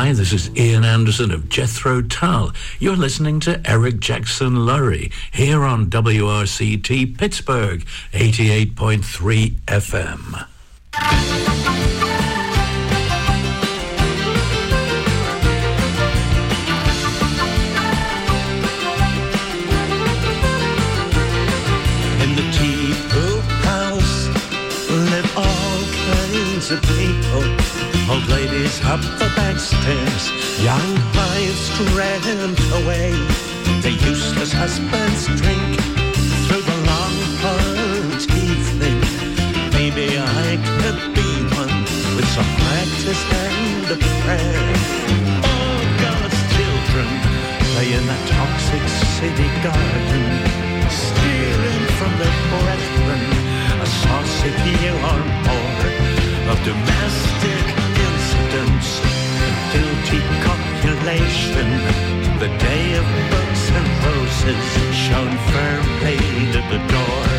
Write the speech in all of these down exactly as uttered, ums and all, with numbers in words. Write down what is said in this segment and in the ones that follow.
Hi, this is Ian Anderson of Jethro Tull. You're listening to Eric Jackson Lurie here on W R C T Pittsburgh, eighty-eight point three F M. In the Tea-Poo House live all kinds of people. Old ladies up the back stairs, young wives rant away. Their useless husbands drink through the long hard evening. Maybe I could be one with some practice and a prayer. Oh, God's children play in that toxic city garden, stealing from their brethren a saucy few or more of domestic incidents and guilty copulation. The day of books and roses shone firmly to the door.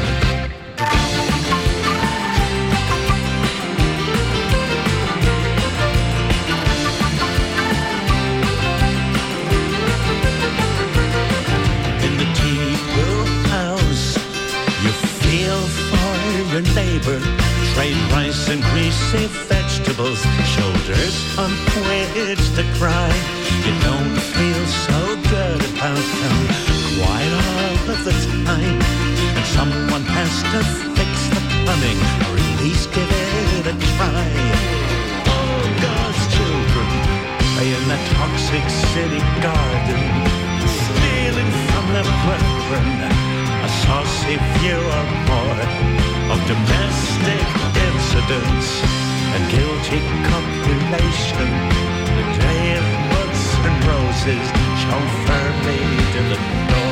In the Tea-Poo House, you feel for your neighbor. Trade rice and greasy vegetables, shoulders on which to cry. You don't feel so good about them quite all of the time. And someone has to fix the plumbing, or at least give it a try. Oh, God's children play in that toxic city garden, stealing from their brethren a saucy few or more of domestic incidents and guilty copulation. The day of books and roses shone firmly to the door.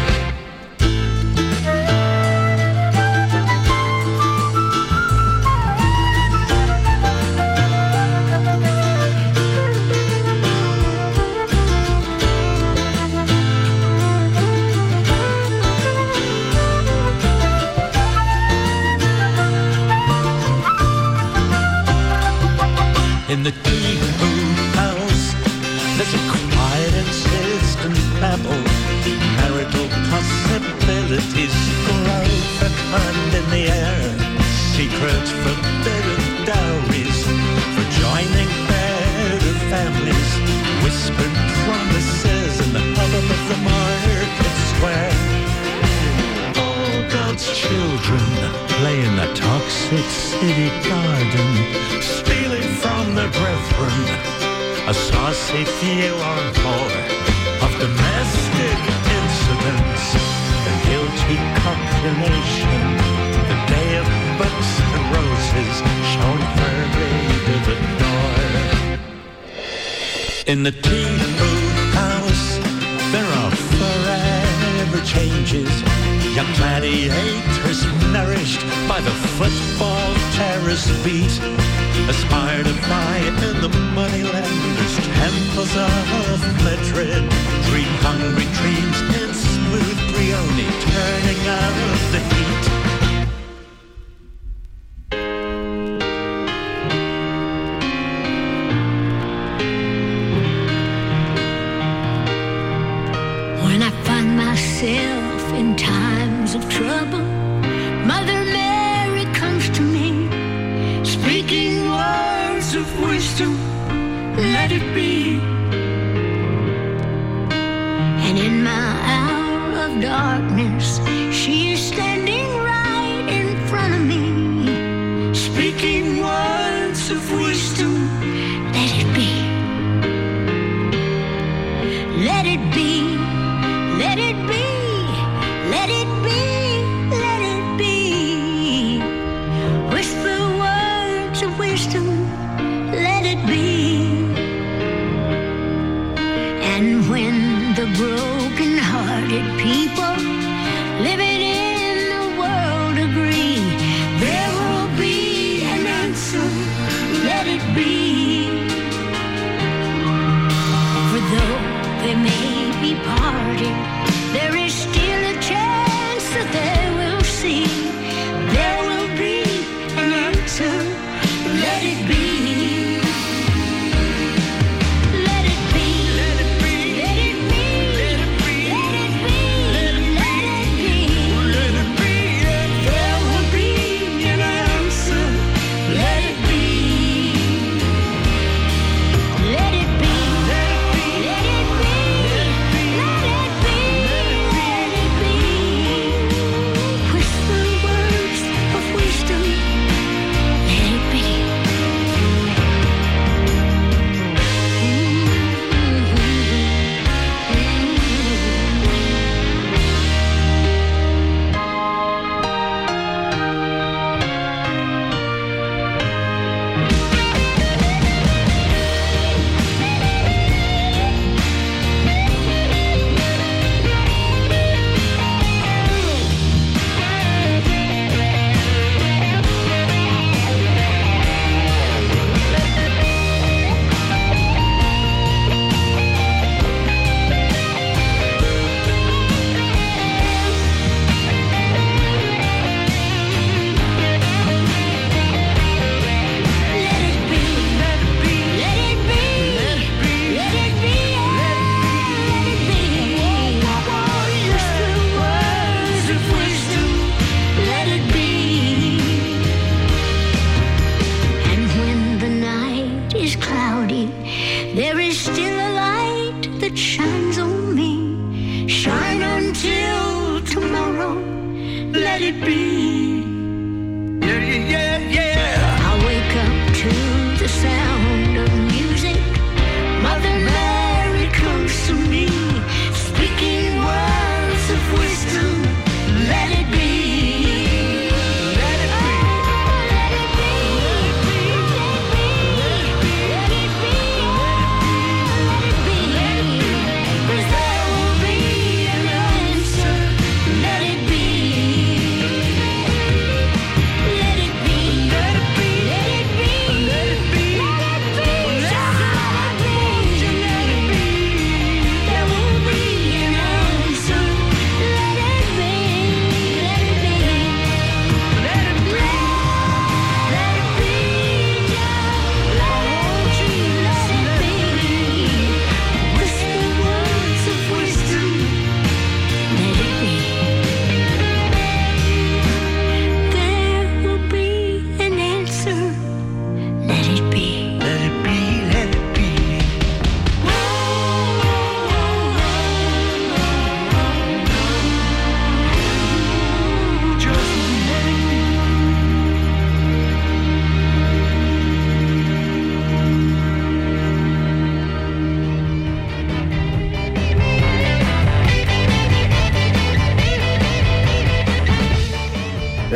In the Tea-Poo House, there's a quiet, insistent babble. Marital possibilities grow fecund in the air. Secrets, forbidden dowries for joining better families. Whispered promises in the hubbub of the market square. All God's children play in the toxic city garden, stealing from their brethren a saucy few or more of domestic incidents and guilty copulation. The day of books and roses shone firmly to the door. In the Tea-Poo House, there are forever changes. Young gladiators nourished by the football terrace beat aspire to fly in the moneylenders' temples of Madrid. Dream hungry dreams in smooth Brioni, turning out the heat. When I find myself in times of trouble, Mother Mary comes to me, speaking words of wisdom, let it be. And in my hour of darkness, she is standing right in front of me, speaking words of wisdom, let it be. Let it be, let it be, let it be, let it be. Whisper words of wisdom, let it be. And when the broken-hearted people living in the world agree, there will be an answer, let it be. For though they may be parted, there is still a chance that they will see. There will be an answer, let it be. Let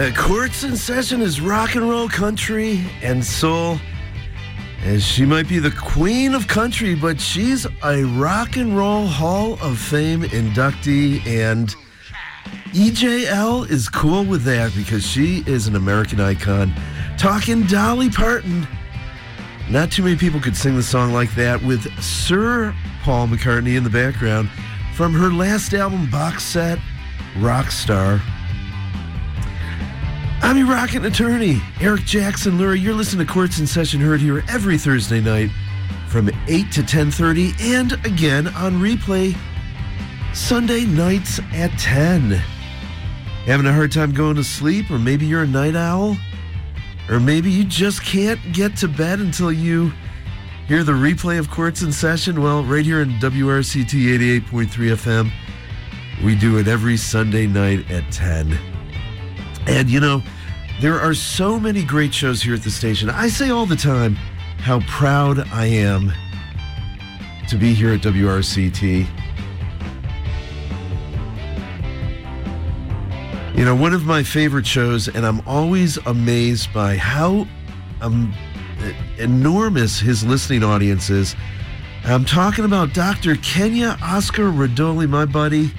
Uh, Quartz in Session is rock and roll, country, and soul. And she might be the queen of country, but she's a Rock and Roll Hall of Fame inductee, and E J L is cool with that because she is an American icon. Talking Dolly Parton. Not too many people could sing the song like that with Sir Paul McCartney in the background from her last album box set, Rockstar. I'm your rockin' attorney, Eric Jackson Lurie. You're listening to Quartz in Session, heard here every Thursday night from eight to ten thirty, and again on replay Sunday nights at ten. Having a hard time going to sleep, or maybe you're a night owl, or maybe you just can't get to bed until you hear the replay of Quartz in Session? Well, right here in W R C T eighty-eight point three F M, we do it every Sunday night at ten. And, you know, there are so many great shows here at the station. I say all the time how proud I am to be here at W R C T. You know, one of my favorite shows, and I'm always amazed by how um, enormous his listening audience is. I'm talking about Doctor Kenya Oscar Radoli, my buddy.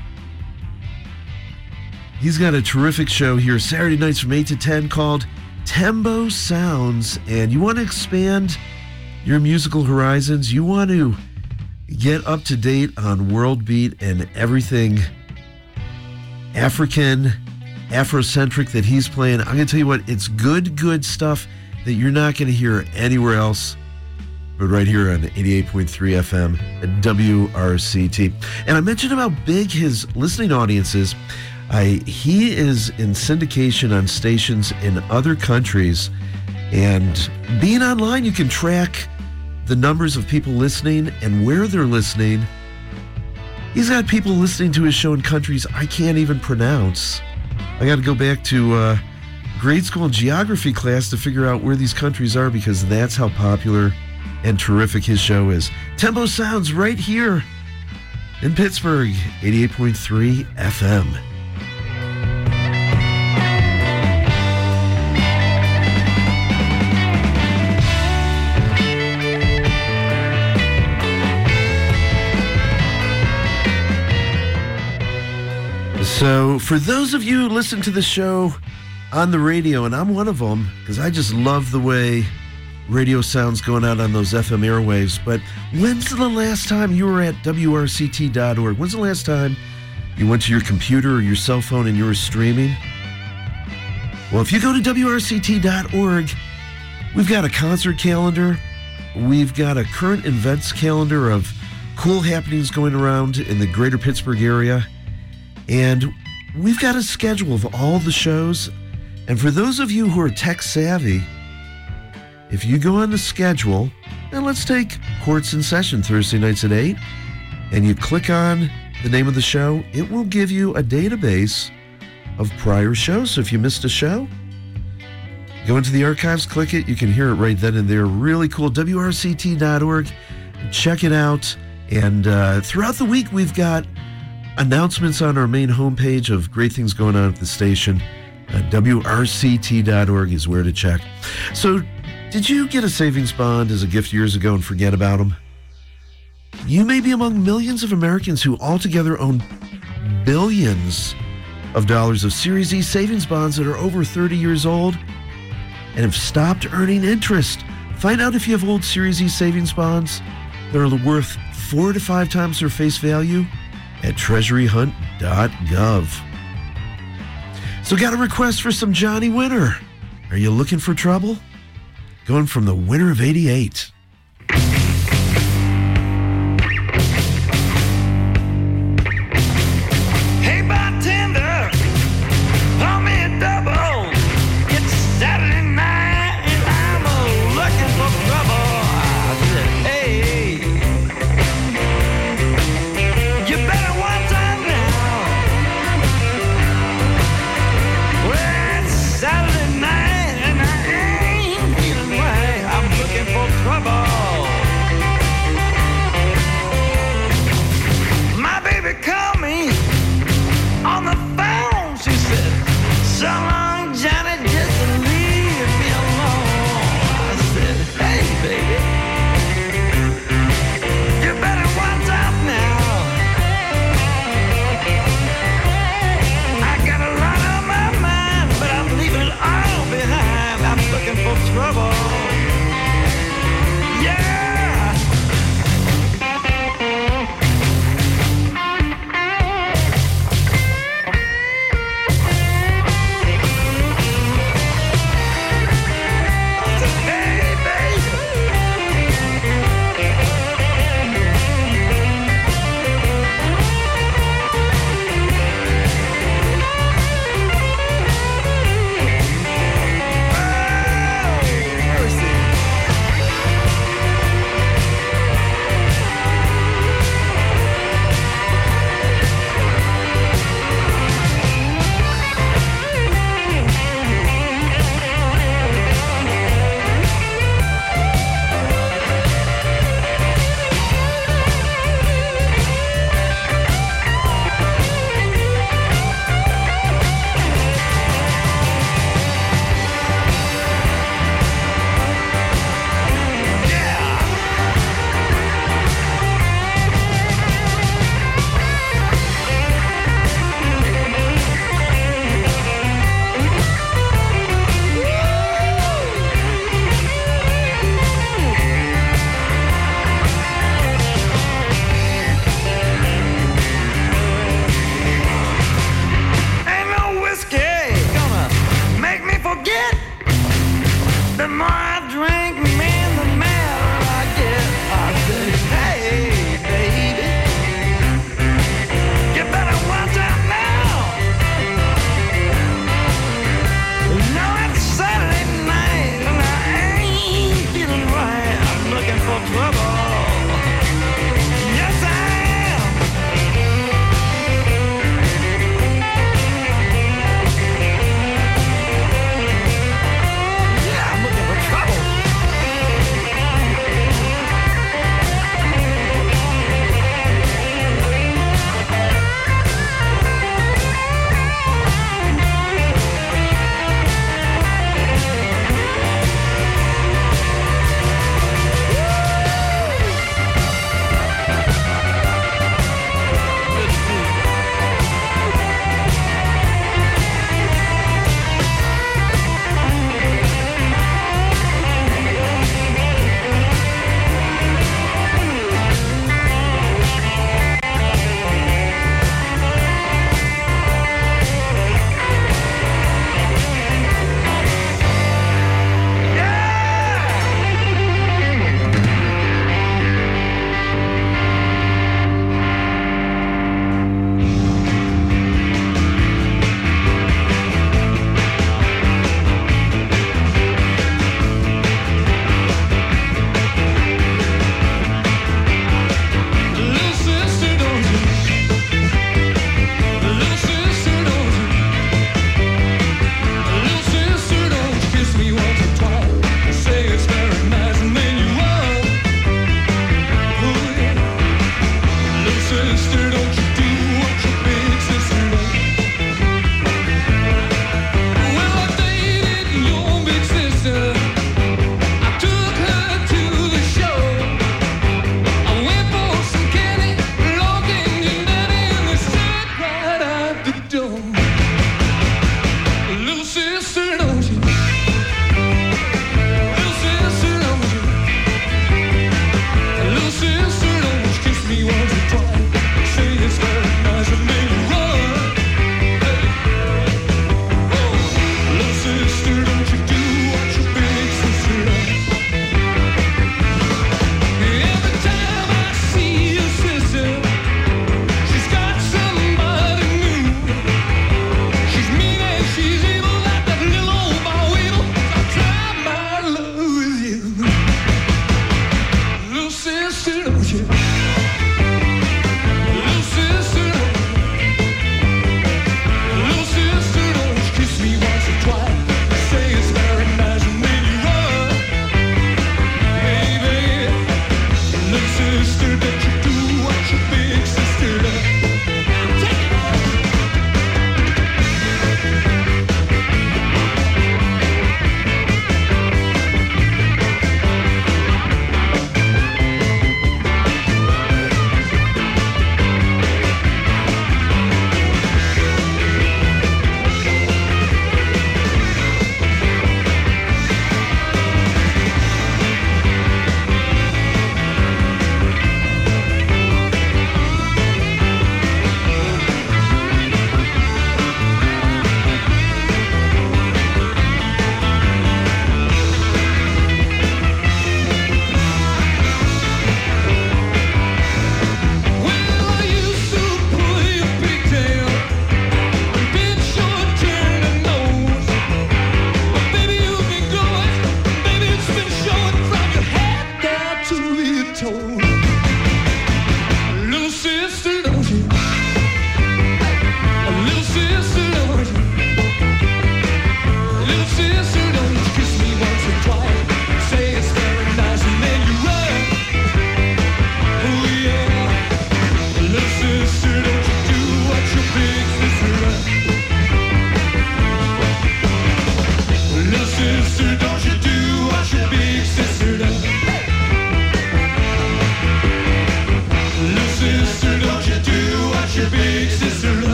He's got a terrific show here Saturday nights from eight to ten called Tembo Sounds. And you want to expand your musical horizons? You want to get up to date on world beat and everything African, Afrocentric that he's playing? I'm going to tell you what, it's good, good stuff that you're not going to hear anywhere else but right here on eighty-eight point three F M at W R C T. And I mentioned how big his listening audience is. I, he is in syndication on stations in other countries, and being online, you can track the numbers of people listening and where they're listening. He's got people listening to his show in countries I can't even pronounce. I got to go back to uh, grade school geography class to figure out where these countries are, because that's how popular and terrific his show is. Tembo Sounds right here in Pittsburgh, eighty-eight point three F M. So, for those of you who listen to the show on the radio, and I'm one of them, because I just love the way radio sounds going out on those F M airwaves, but when's the last time you were at W R C T dot org? When's the last time you went to your computer or your cell phone and you were streaming? Well, if you go to W R C T dot org, we've got a concert calendar. We've got a current events calendar of cool happenings going around in the greater Pittsburgh area. And we've got a schedule of all the shows. And for those of you who are tech savvy, if you go on the schedule, and let's take Quartz in Session Thursday nights at eight, and you click on the name of the show, it will give you a database of prior shows. So if you missed a show, go into the archives, click it, you can hear it right then and there. Really cool. W R C T dot org. Check it out. And uh, throughout the week, we've got announcements on our main homepage of great things going on at the station. Uh, W R C T dot org is where to check. So, did you get a savings bond as a gift years ago and forget about them? You may be among millions of Americans who altogether own billions of dollars of Series E savings bonds that are over thirty years old and have stopped earning interest. Find out if you have old Series E savings bonds that are worth four to five times their face value at treasury hunt dot gov. So got a request for some Johnny Winter. Are you looking for trouble? Going from the winter of eighty-eight. Hey, bartender, pour me a double. It's Saturday night and I'm uh, looking for trouble. I said, hey, you better watch out now. Well, it's Saturday night and I ain't feeling right. I'm looking for trouble.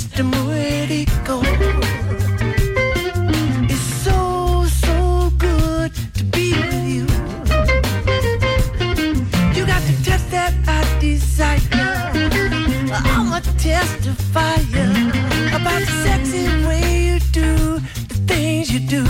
just a go. It's so, so good to be with you. You got the touch that I desire. I'm a testifier about the sexy way you do the things you do.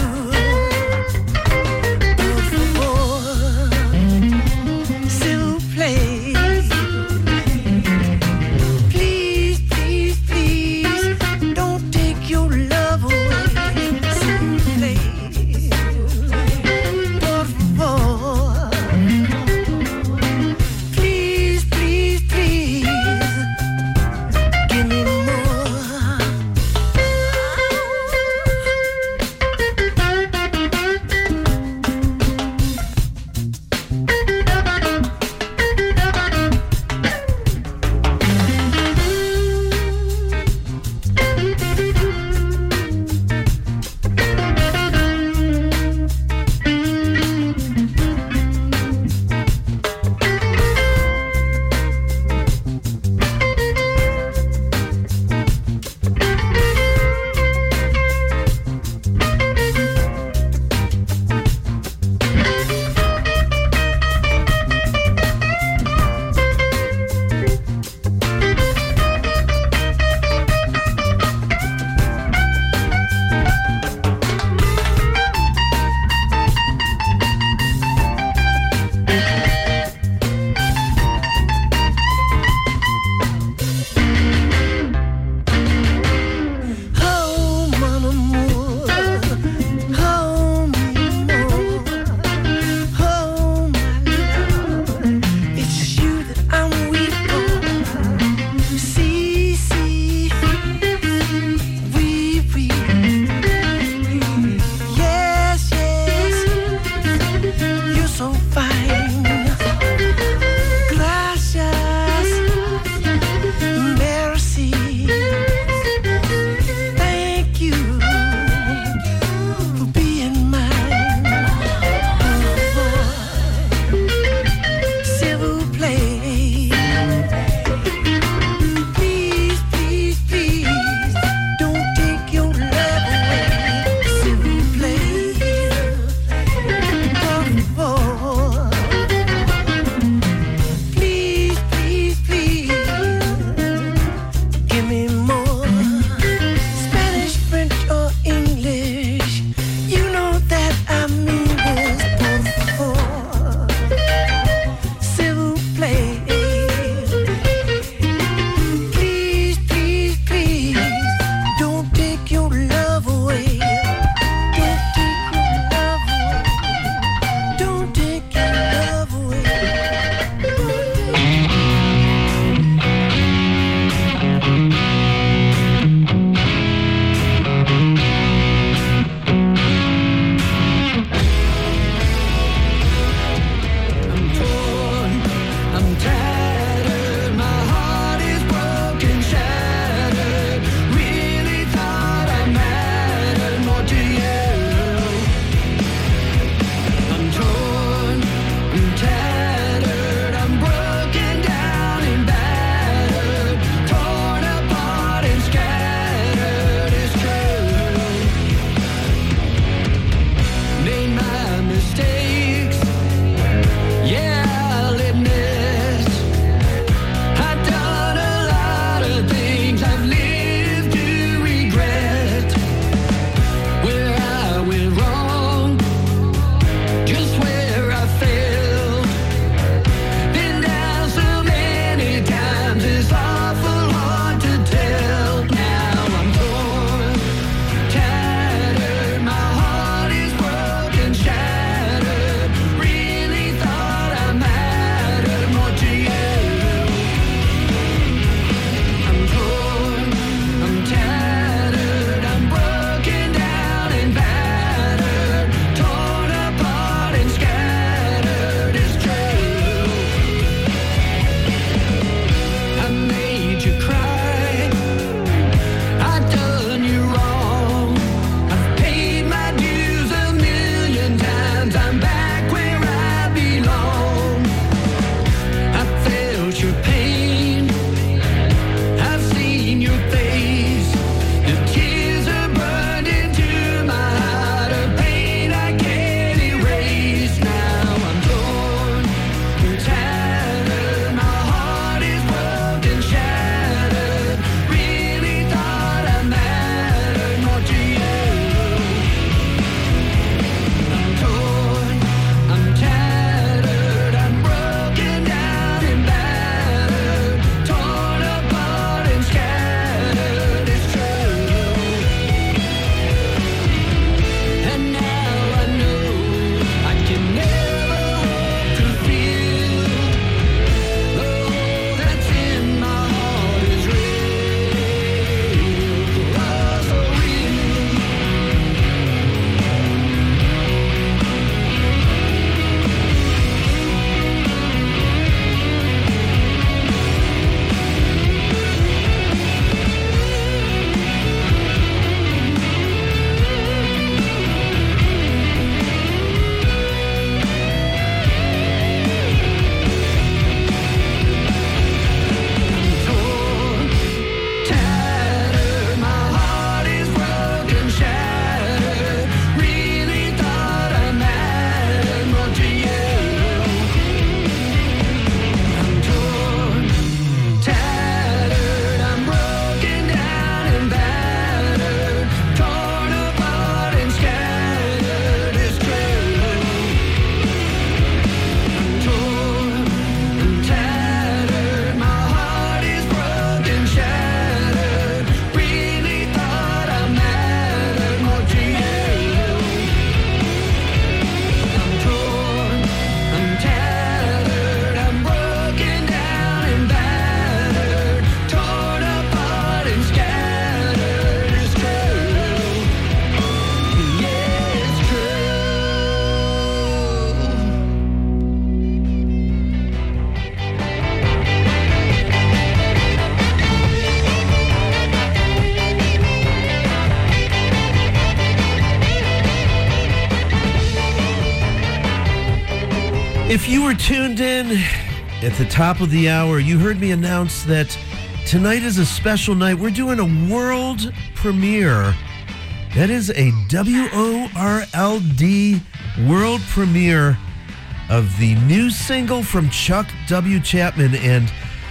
If you were tuned in at the top of the hour, you heard me announce that tonight is a special night. We're doing a world premiere. That is a W O R L D world premiere of the new single from Chuck W. Chapman. And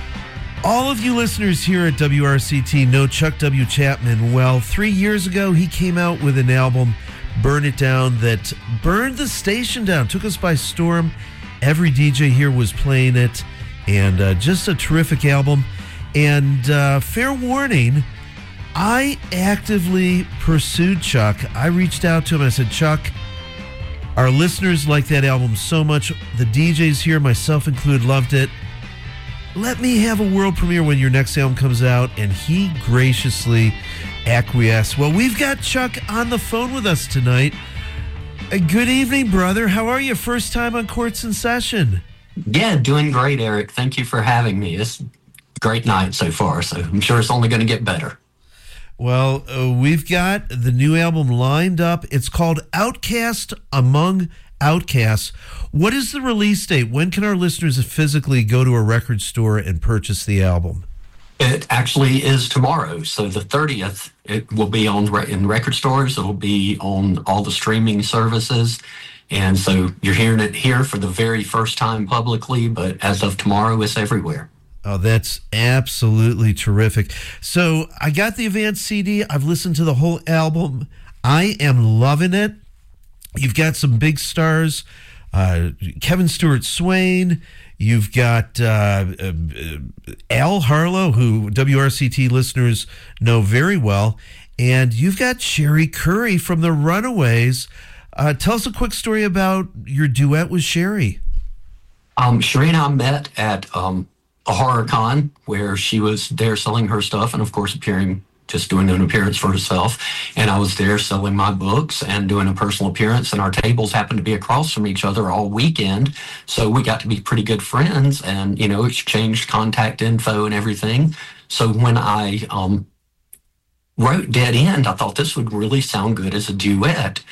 all of you listeners here at W R C T know Chuck W. Chapman well. Three years ago, he came out with an album, Burn It Down, that burned the station down, took us by storm. Every D J here was playing it, and uh, just a terrific album. And uh, fair warning, I actively pursued Chuck. I reached out to him. I said, Chuck, our listeners like that album so much. The D Js here, myself included, loved it. Let me have a world premiere when your next album comes out. And he graciously acquiesced. Well, we've got Chuck on the phone with us tonight. Uh, good evening, brother. How are you? First time on Courts in Session. Yeah, doing great, Eric. Thank you for having me. It's a great night so far, so I'm sure it's only going to get better. Well, uh, we've got the new album lined up. It's called Outcast Among Outcasts. What is the release date? When can our listeners physically go to a record store and purchase the album? It actually is tomorrow, so the thirtieth. It will be on in record stores. It'll be on all the streaming services. And so you're hearing it here for the very first time publicly, but as of tomorrow, it's everywhere. Oh, that's absolutely terrific. So I got the advanced C D. I've listened to the whole album. I am loving it. You've got some big stars. Uh, Kevin Stewart Swain. You've got uh, uh, Al Harlow, who W R C T listeners know very well. And you've got Sherry Curry from the Runaways. Uh, tell us a quick story about your duet with Sherry. Um, Sherry and I met at um, a horror con where she was there selling her stuff and, of course, appearing, just doing an appearance for herself. And I was there selling my books and doing a personal appearance. And our tables happened to be across from each other all weekend. So we got to be pretty good friends and, you know, exchanged contact info and everything. So when I um, wrote Dead End, I thought this would really sound good as a duet.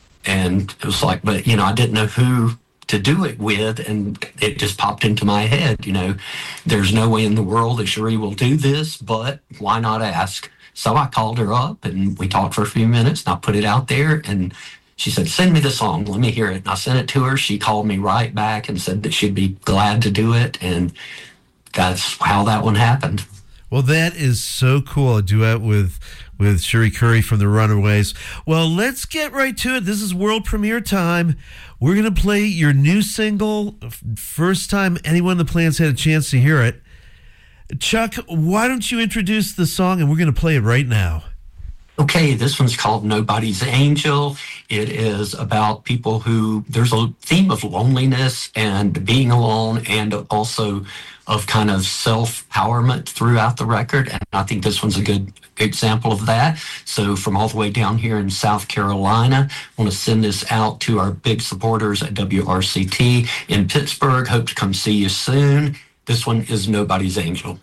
And it was like, but, you know, I didn't know who to do it with, and it just popped into my head, you know, there's no way in the world that Sherry will do this, but why not ask? So I called her up, and we talked for a few minutes, and I put it out there, and she said, send me the song, let me hear it. And I sent it to her. She called me right back and said that she'd be glad to do it, and that's how that one happened. Well, that is so cool, a duet with with Sherry Curry from the Runaways. Well, let's get right to it. This is world premiere time. We're going to play your new single, first time anyone in the plan's had a chance to hear it. Chuck, why don't you introduce the song, and we're going to play it right now. Okay, this one's called Nobody's Angel. It is about people who, there's a theme of loneliness and being alone, and also of kind of self-empowerment throughout the record. And I think this one's a good example of that. So from all the way down here in South Carolina, I want to send this out to our big supporters at W R C T in Pittsburgh. Hope to come see you soon. This one is Nobody's Angel.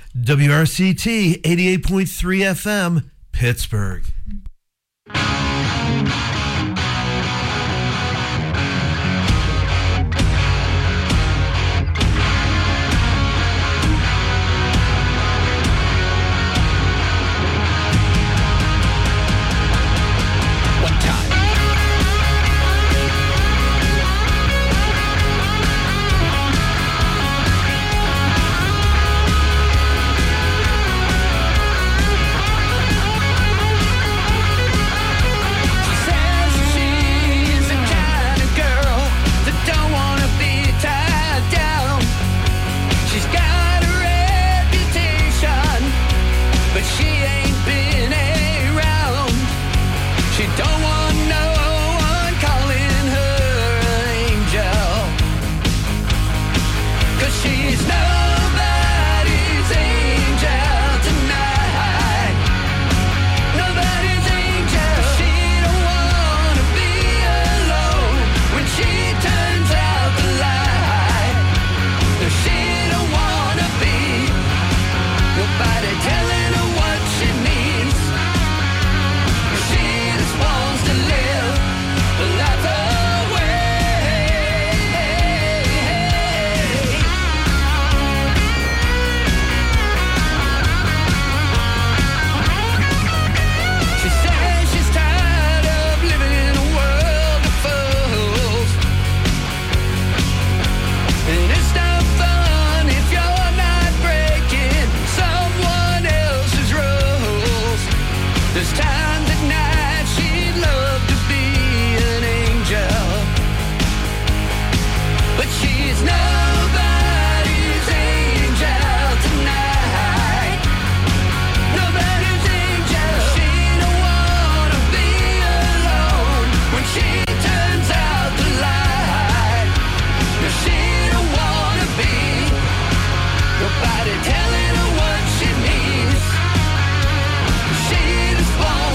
W R C T eighty-eight point three F M, Pittsburgh. One time. There's times at night she'd love to be an angel, but she's nobody's angel tonight. Nobody's angel. She don't wanna be alone when she turns out the light. No, she don't wanna be nobody telling her what she needs. She was born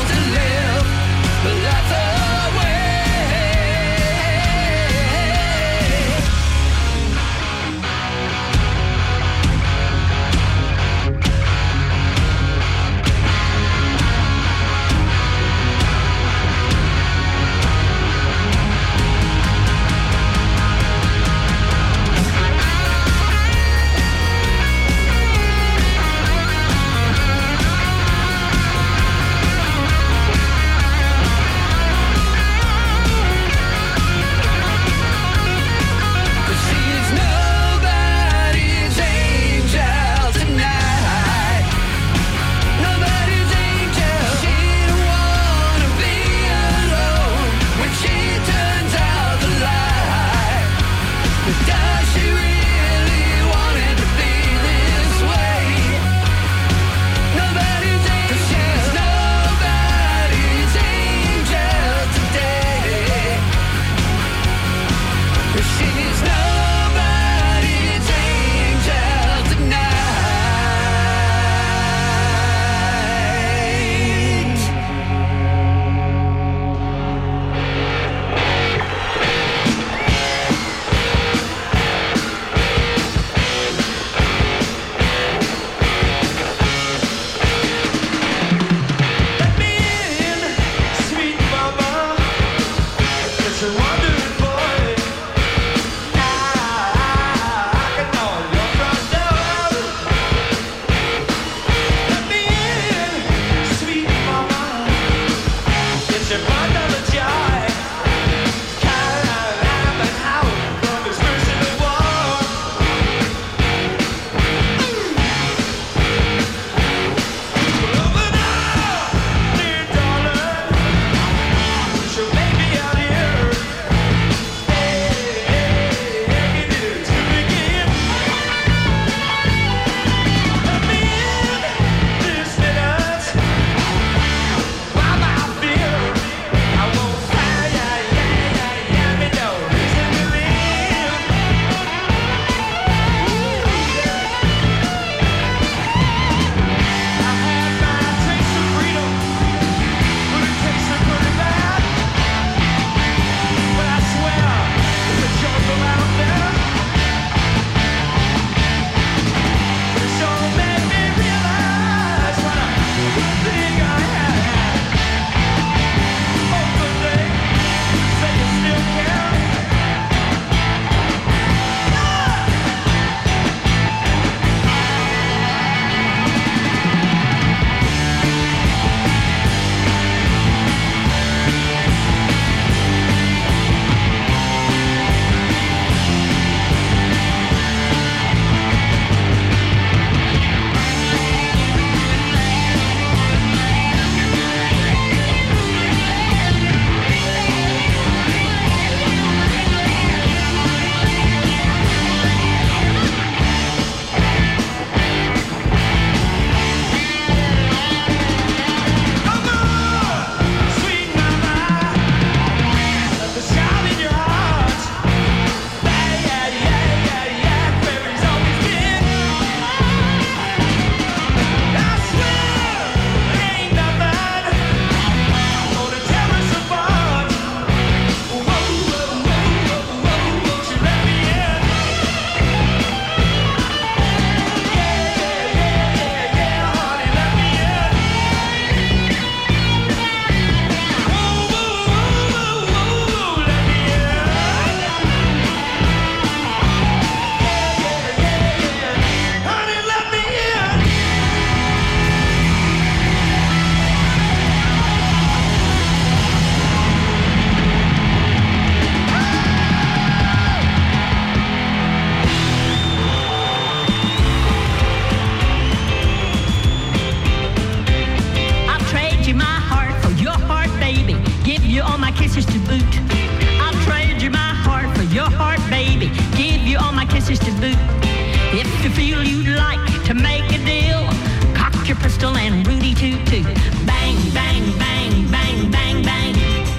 to boot. If you feel you'd like to make a deal, cock your pistol and Rudy toot toot. Bang, bang, bang, bang, bang, bang.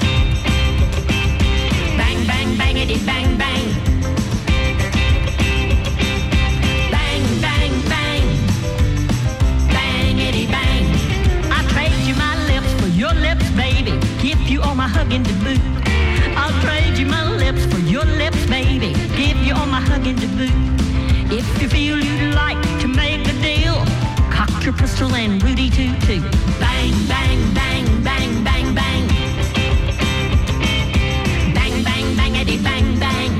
Bang, bang, bangity, bang, bang. Bang, bang, bang. Bangity, bang. I trade you my lips for your lips, baby. Give you all my hugging to boot. I'll trade you my lips for your lips, baby. Give you all my hugging to boot. If you feel you'd like to make a deal, cock your pistol and Rudy toot toot. Bang, bang, bang, bang, bang, bang. Bang, bang, bangity, bang, bang.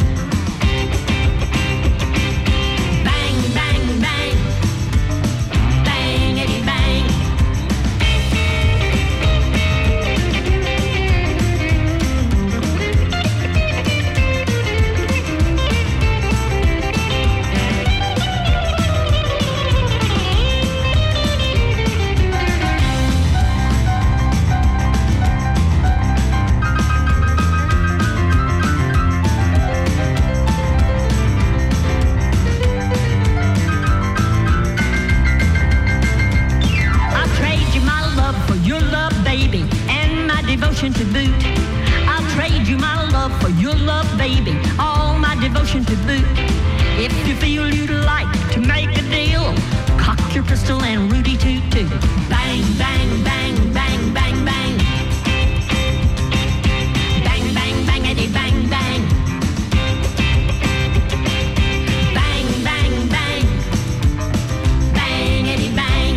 Bang, bang, bang. Bangity, bang. Devotion to boot. I'll trade you my love for your love, baby. All my devotion to boot. If you feel you'd like to make a deal, cock your pistol and Rudy toot toot. Bang, bang, bang, bang, bang, bang. Bang, bang, bangity, bang, bang. Bang, bang, bang. Bangity, bang.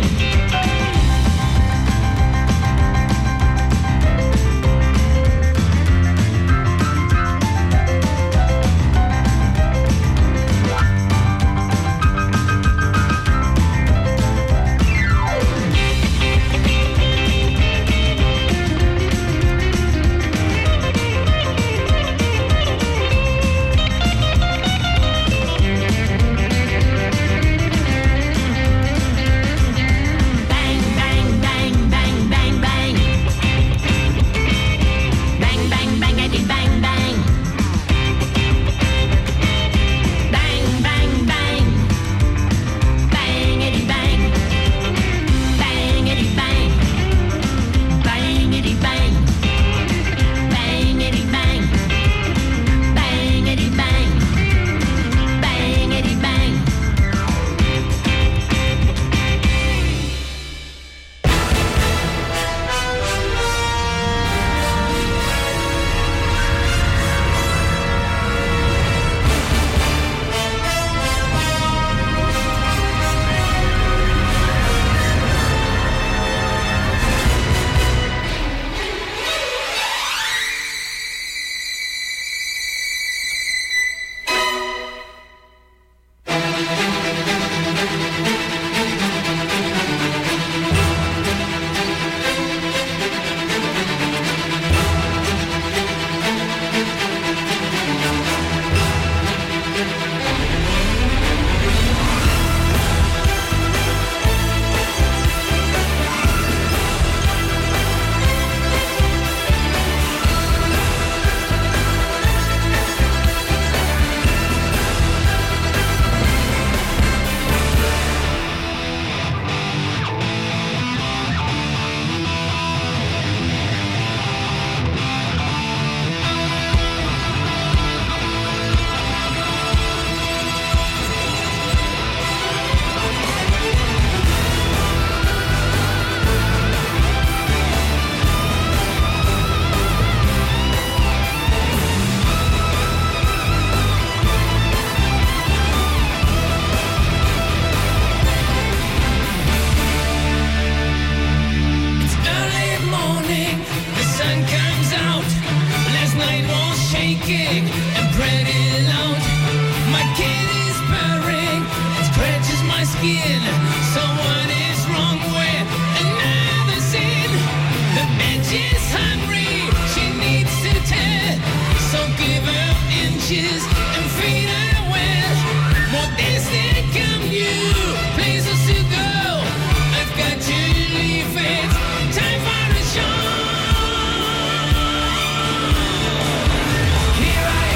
Here I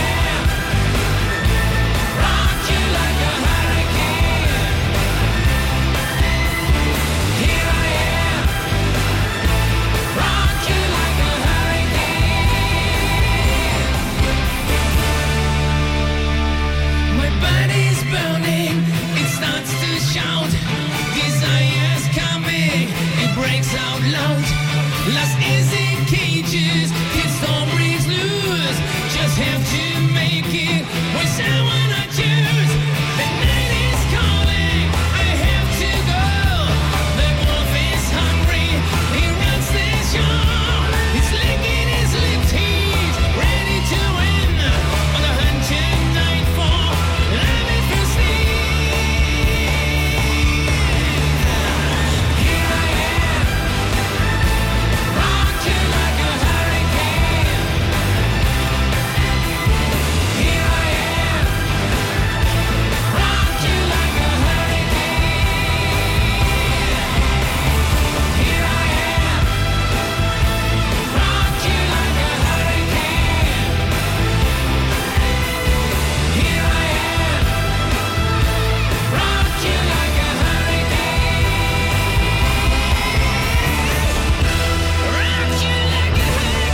lost is in cages. Kids don't break loose. Just have to make it with someone I choose. The night is calling. I have to go. The wolf is hungry. He runs the show. He's licking his lips. He's ready to win on the hunt tonight for love at first sight. Here I am, rock you like a hurricane. Here I am, rock you like a hurricane. Here I am, rock you like a hurricane. Here I am, rock you like a hurricane. Rock you like a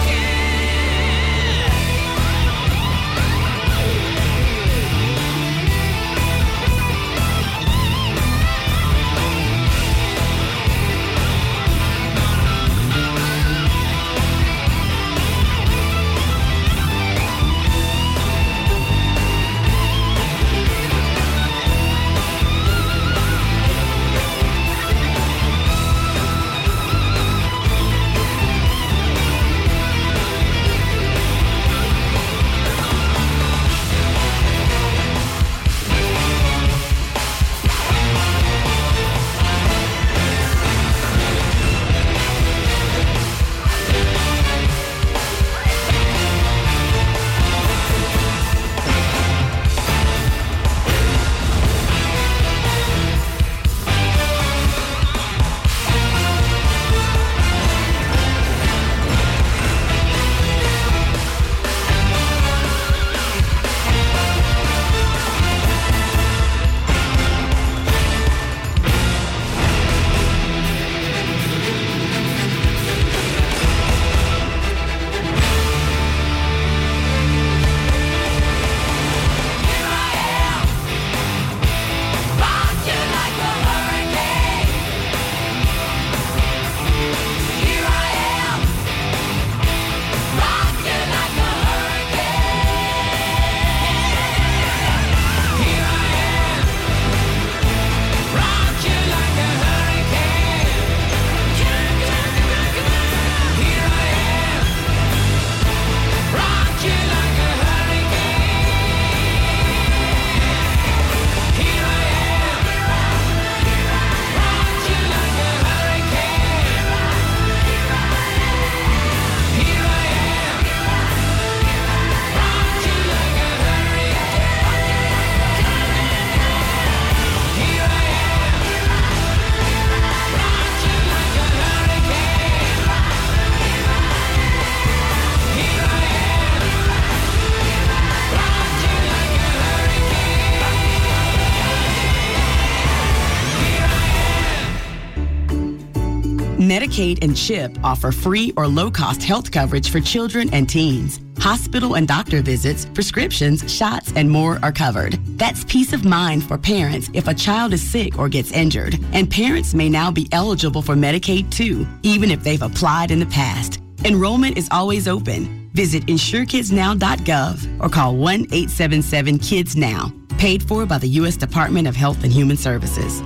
Medicaid and CHIP offer free or low-cost health coverage for children and teens. Hospital and doctor visits, prescriptions, shots, and more are covered. That's peace of mind for parents if a child is sick or gets injured. And parents may now be eligible for Medicaid too, even if they've applied in the past. Enrollment is always open. Visit insure kids now dot gov or call one eight seven seven kids now. Paid for by the U S Department of Health and Human Services.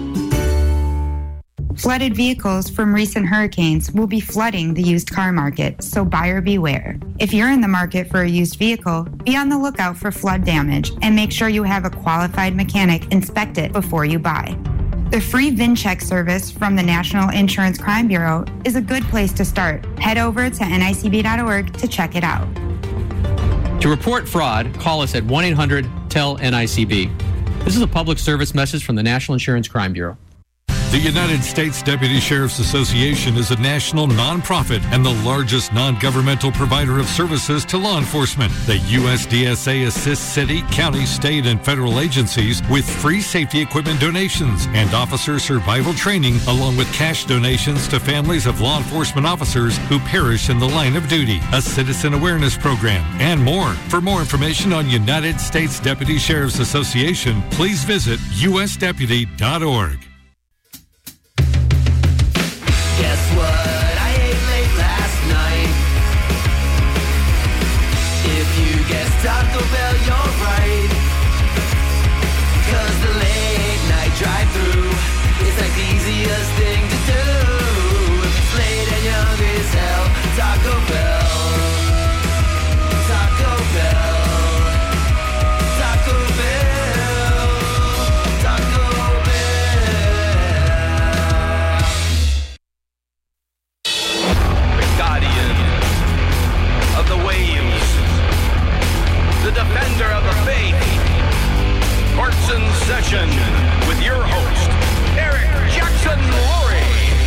Flooded vehicles from recent hurricanes will be flooding the used car market, so buyer beware. If you're in the market for a used vehicle, be on the lookout for flood damage and make sure you have a qualified mechanic inspect it before you buy. The free VinCheck service from the National Insurance Crime Bureau is a good place to start. Head over to N I C B dot org to check it out. To report fraud, call us at one eight hundred T E L N I C B. This is a public service message from the National Insurance Crime Bureau. The United States Deputy Sheriff's Association is a national nonprofit and the largest non-governmental provider of services to law enforcement. The U S D S A assists city, county, state, and federal agencies with free safety equipment donations and officer survival training, along with cash donations to families of law enforcement officers who perish in the line of duty, a citizen awareness program, and more. For more information on United States Deputy Sheriff's Association, please visit U S deputy dot org. Guess what? I ate love is hell. Taco Bell. Taco Bell. Taco Bell. Taco Bell. The guardian of the waves. The defender of the faith. Courts in session with your host, Eric Jackson Laurie.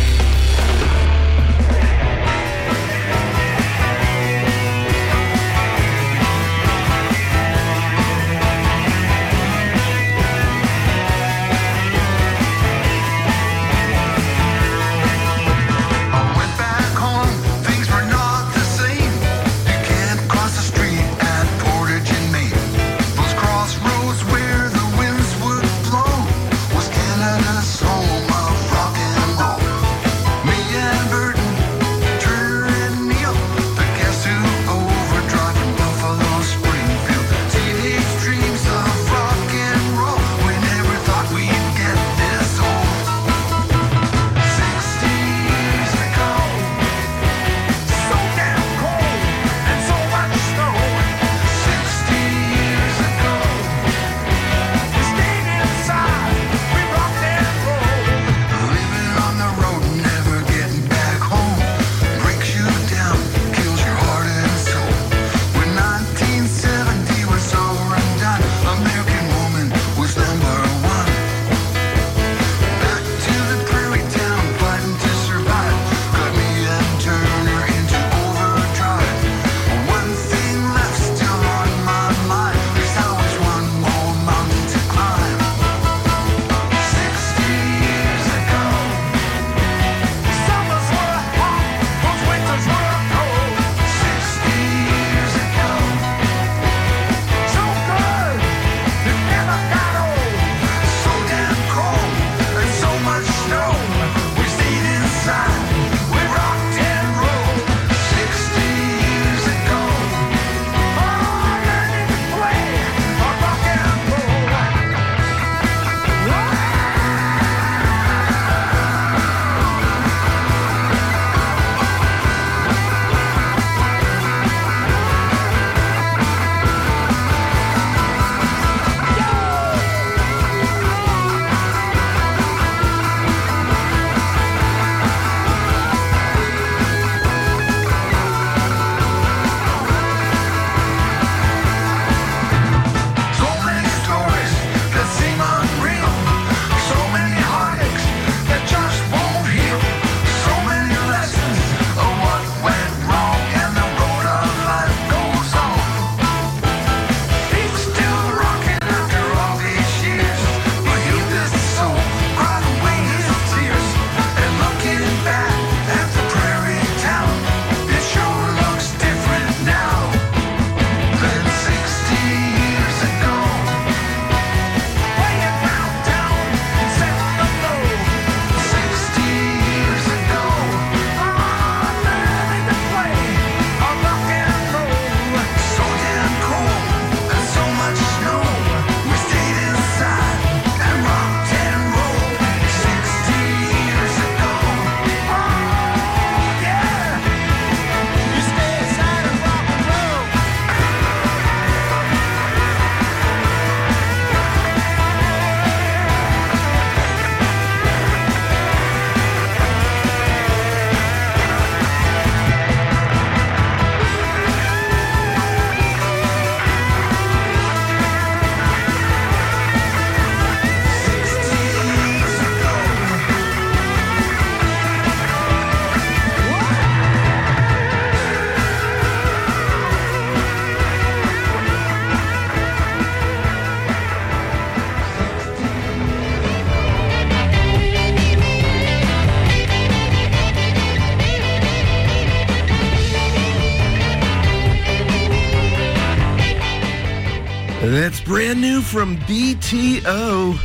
That's brand new from B T O.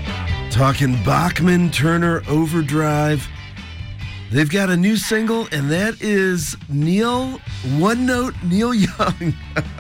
Talking Bachman Turner Overdrive. They've got a new single, and that is Neil, One Note Neil Young.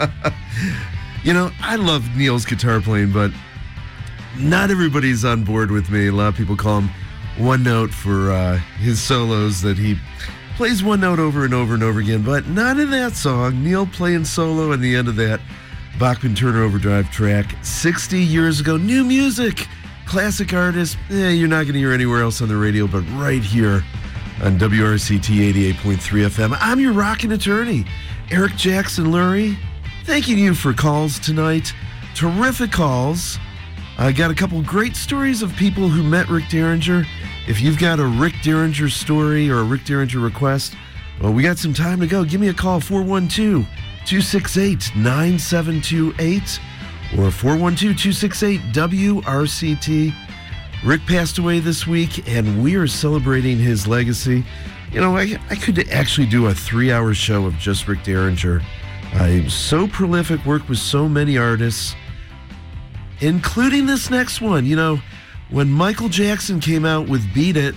You know, I love Neil's guitar playing, but not everybody's on board with me. A lot of people call him One Note for uh, his solos that he plays one note over and over and over again, but not in that song. Neil playing solo in the end of that Bachman Turner Overdrive track. sixty years ago, new music, classic artist. Eh, you're not going to hear anywhere else on the radio, but right here on W R C T eighty-eight point three F M. I'm your rockin' attorney, Eric Jackson Lurie. Thanking you for calls tonight. Terrific calls. I got a couple great stories of people who met Rick Derringer. If you've got a Rick Derringer story or a Rick Derringer request, well, we got some time to go. Give me a call, four one two, two six eight, nine seven two eight or four one two, two six eight, W R C T. Rick passed away this week, and we are celebrating his legacy. You know, I, I could actually do a three-hour show of just Rick Derringer. Uh, so prolific, worked with so many artists, including this next one. You know, when Michael Jackson came out with Beat It,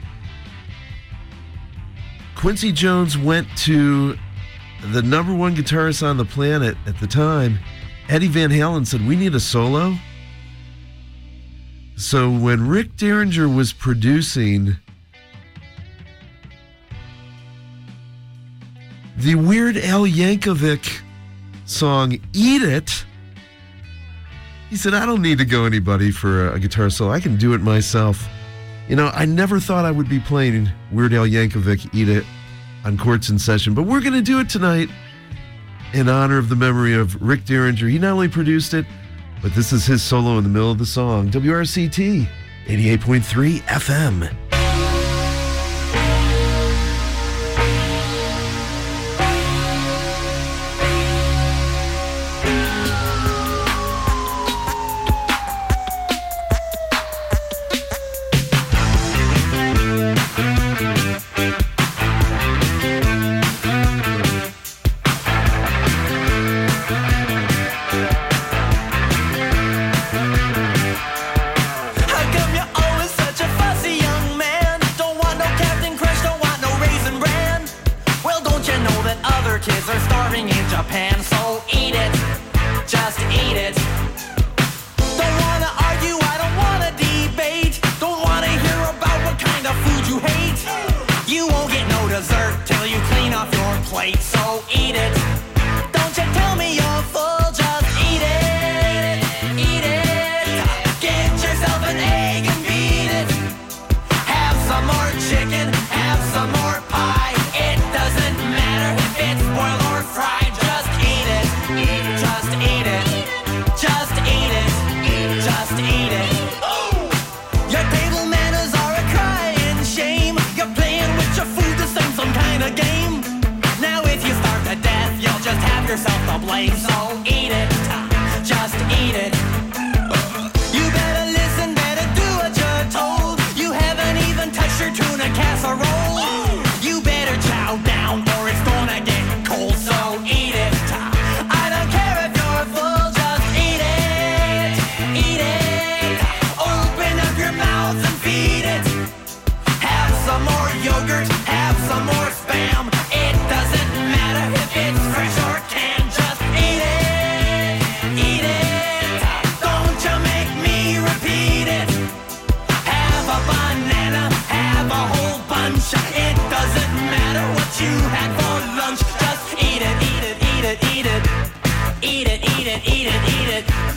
Quincy Jones went to the number one guitarist on the planet at the time, Eddie Van Halen, said, we need a solo. So when Rick Derringer was producing the Weird Al Yankovic song Eat It, he said, I don't need to go anybody for a guitar solo. I can do it myself. You know, I never thought I would be playing Weird Al Yankovic Eat It on Courts in Session, but we're going to do it tonight in honor of the memory of Rick Derringer. He not only produced it, but this is his solo in the middle of the song. W R C T eighty-eight point three F M. Eat it, eat it, eat it, eat it, eat it, eat it, eat it.